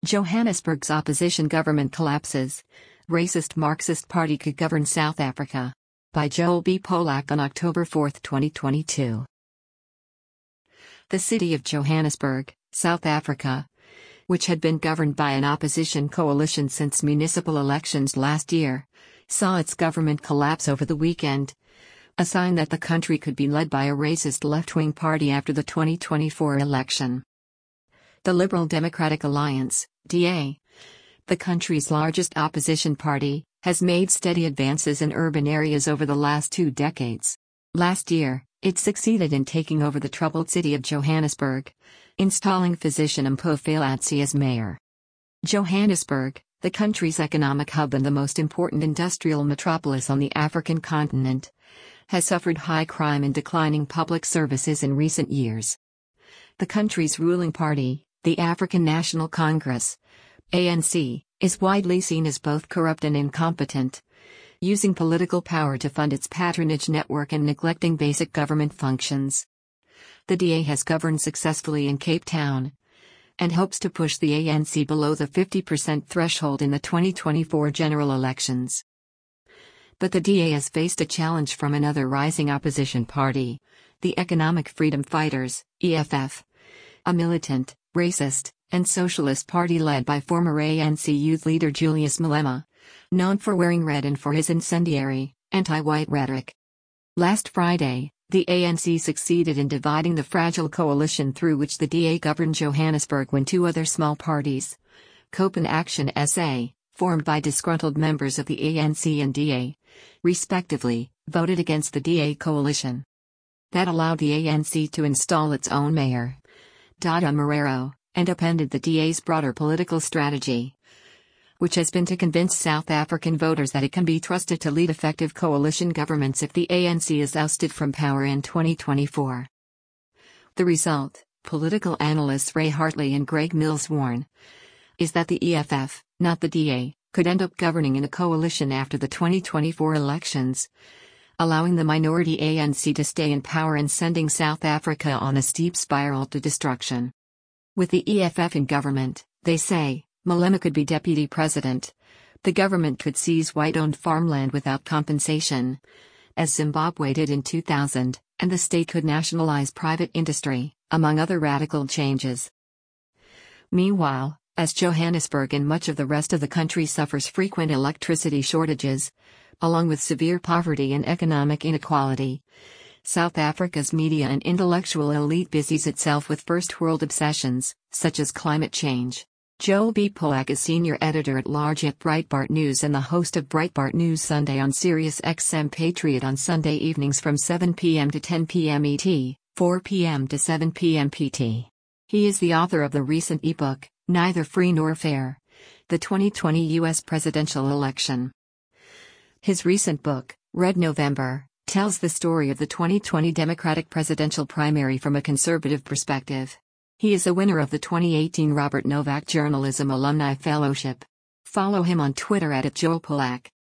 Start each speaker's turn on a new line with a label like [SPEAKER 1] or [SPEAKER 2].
[SPEAKER 1] Johannesburg's opposition government collapses. Racist Marxist Party could govern South Africa. By Joel B. Polak on October 4, 2022. The city of Johannesburg, South Africa, which had been governed by an opposition coalition since municipal elections last year, saw its government collapse over the weekend, a sign that the country could be led by a racist left-wing party after the 2024 election. The Liberal Democratic Alliance, DA, the country's largest opposition party, has made steady advances in urban areas over the last 2 decades. Last year, it succeeded in taking over the troubled city of Johannesburg, installing physician Mpho Phelatse as mayor. Johannesburg, the country's economic hub and the most important industrial metropolis on the African continent, has suffered high crime and declining public services in recent years. The country's ruling party, the African National Congress, ANC, is widely seen as both corrupt and incompetent, using political power to fund its patronage network and neglecting basic government functions. The DA has governed successfully in Cape Town and hopes to push the ANC below the 50% threshold in the 2024 general elections. But the DA has faced a challenge from another rising opposition party, the Economic Freedom Fighters, EFF, a militant, racist, and socialist party led by former ANC youth leader Julius Malema, known for wearing red and for his incendiary, anti-white rhetoric. Last Friday, the ANC succeeded in dividing the fragile coalition through which the DA governed Johannesburg when 2 other small parties, COPE and Action SA, formed by disgruntled members of the ANC and DA, respectively, voted against the DA coalition. That allowed the ANC to install its own mayor, Dada Marero, and upended the DA's broader political strategy, which has been to convince South African voters that it can be trusted to lead effective coalition governments if the ANC is ousted from power in 2024. The result, political analysts Ray Hartley and Greg Mills warn, is that the EFF, not the DA, could end up governing in a coalition after the 2024 elections, allowing the minority ANC to stay in power and sending South Africa on a steep spiral to destruction. With the EFF in government, they say, Malema could be deputy president. The government could seize white-owned farmland without compensation, as Zimbabwe did in 2000, and the state could nationalize private industry, among other radical changes. Meanwhile, as Johannesburg and much of the rest of the country suffers frequent electricity shortages, along with severe poverty and economic inequality, South Africa's media and intellectual elite busies itself with first-world obsessions, such as climate change. Joel B. Polak is senior editor-at-large at Breitbart News and the host of Breitbart News Sunday on Sirius XM Patriot on Sunday evenings from 7 p.m. to 10 p.m. ET, 4 p.m. to 7 p.m. PT. He is the author of the recent ebook, Neither Free Nor Fair: The 2020 U.S. Presidential Election. His recent book, Red November, tells the story of the 2020 Democratic presidential primary from a conservative perspective. He is a winner of the 2018 Robert Novak Journalism Alumni Fellowship. Follow him on Twitter @JoelPolak.